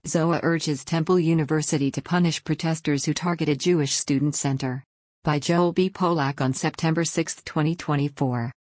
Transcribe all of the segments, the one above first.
ZOA urges Temple University to punish protesters who targeted Jewish Student Center. By Joel B. Polak on September 6, 2024.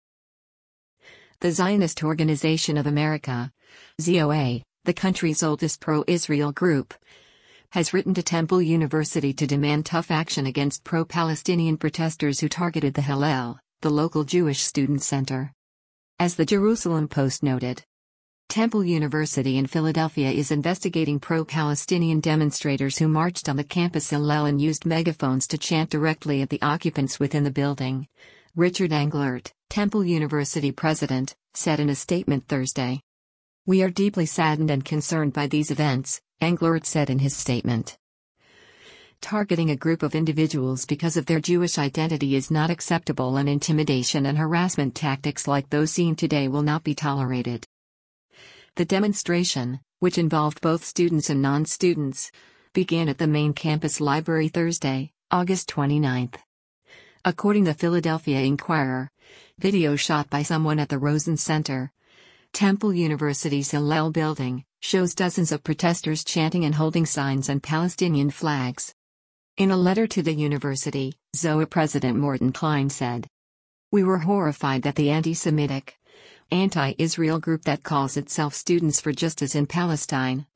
The Zionist Organization of America, ZOA, the country's oldest pro-Israel group, has written to Temple University to demand tough action against pro-Palestinian protesters who targeted the Hillel, the local Jewish student center. As the Jerusalem Post noted, Temple University in Philadelphia is investigating pro-Palestinian demonstrators who marched on the campus Hillel and used megaphones to chant directly at the occupants within the building. Richard Englert, Temple University president, said in a statement Thursday. "We are deeply saddened and concerned by these events," Englert said in his statement. Targeting a group of individuals because of their Jewish identity is not acceptable, and intimidation and harassment tactics like those seen today will not be tolerated. The demonstration, which involved both students and non-students, began at the main campus library Thursday, August 29. According to the Philadelphia Inquirer, video shot by someone at the Rosen Center, Temple University's Hillel building, shows dozens of protesters chanting and holding signs and Palestinian flags. In a letter to the university, ZOA President Morton Klein said, "We were horrified that the anti-Semitic, anti-Israel group that calls itself Students for Justice in Palestine,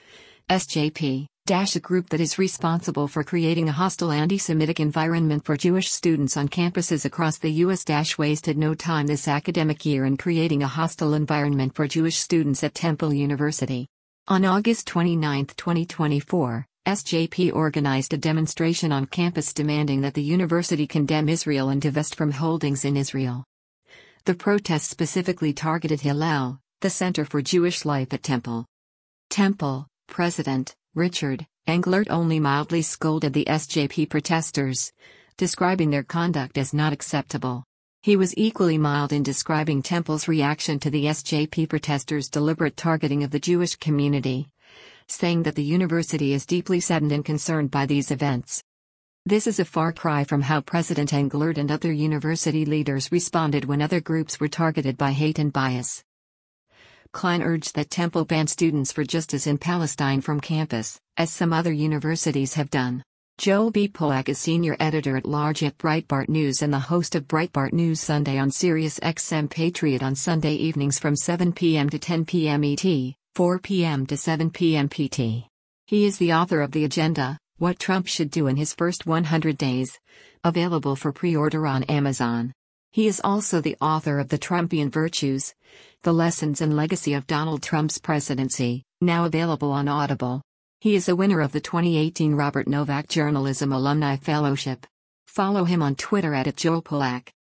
SJP, a group that is responsible for creating a hostile anti-Semitic environment for Jewish students on campuses across the U.S. wasted no time this academic year in creating a hostile environment for Jewish students at Temple University." On August 29, 2024, SJP organized a demonstration on campus demanding that the university condemn Israel and divest from holdings in Israel. The protest specifically targeted Hillel, the Center for Jewish Life at Temple. Temple President Richard Englert only mildly scolded the SJP protesters, describing their conduct as not acceptable. He was equally mild in describing Temple's reaction to the SJP protesters' deliberate targeting of the Jewish community, saying that the university is deeply saddened and concerned by these events. This is a far cry from how President Englert and other university leaders responded when other groups were targeted by hate and bias. Klein urged that Temple ban Students for Justice in Palestine from campus, as some other universities have done. Joel B. Polak is senior editor-at-large at Breitbart News and the host of Breitbart News Sunday on Sirius XM Patriot on Sunday evenings from 7 p.m. to 10 p.m. ET, 4 p.m. to 7 p.m. PT. He is the author of The Agenda, What Trump Should Do in His First 100 Days, available for pre-order on Amazon. He is also the author of The Trumpian Virtues, The Lessons and Legacy of Donald Trump's Presidency, now available on Audible. He is a winner of the 2018 Robert Novak Journalism Alumni Fellowship. Follow him on Twitter @JoelPolak.